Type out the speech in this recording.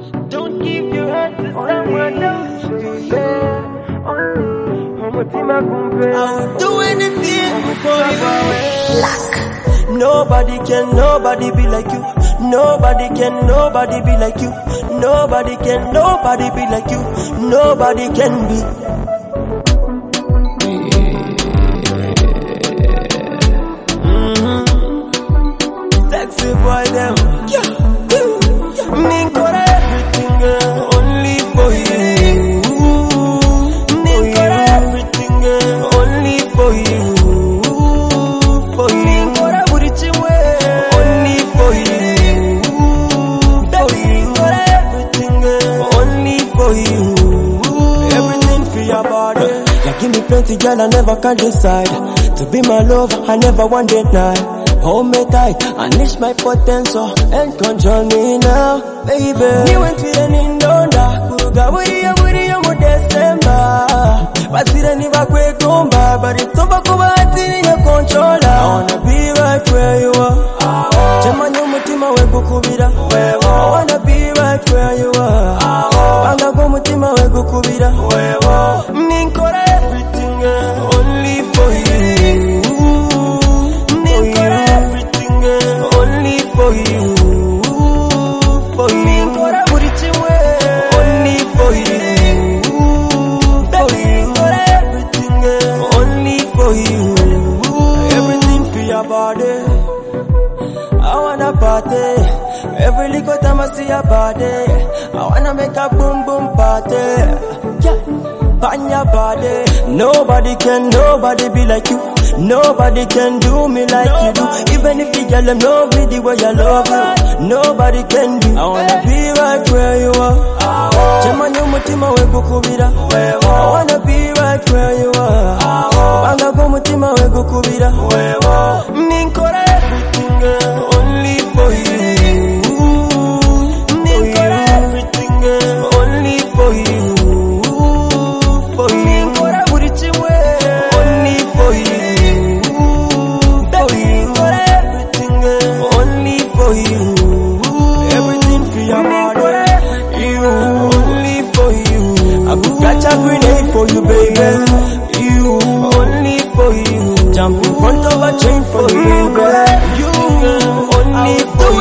Don't give your heart to someone else. I'll do anything for you. Luck. Nobody be like you. Nobody be like you. Nobody be like you. Nobody can be. Sexy boy them. Me got everything only for you. Me got everything only for you. For you. Me got everything only for you. Me got everything only for you. Everything for your body. You give me plenty, girl, I never can decide. To be my lover, I never want deny. Hold me tight, unleash my potential and control me now, baby. Ni went to the Nindonda, Kuruga Wuriya Mudestemba. Basira ni bakwe kumba, but it's over kubati in your controller. I wanna be right where you are. Chemanya mutima we gukubira. I wanna be right where you are. Banga go mutima we gukubira. Ninkora everything only for you. For you, for you, only for you, for you, everything only for you, everything for your body. I wanna party, every little time I see your body. I wanna make a boom boom party, yeah, on your body. Nobody be like you. Nobody can do me like you do. Even if you girl love me the way I love you, nobody can do. I wanna be right where you are. Chemanya mutima we gukubira. I wanna be right where you are. Banga go mutima we gukubira. Ninkora everything only for you. Ninkora everything only for you. For you. Ninkora everything only for you. Catch a grenade for you, baby. You, only for you. Jump in front of a train for you, baby. You, only for you.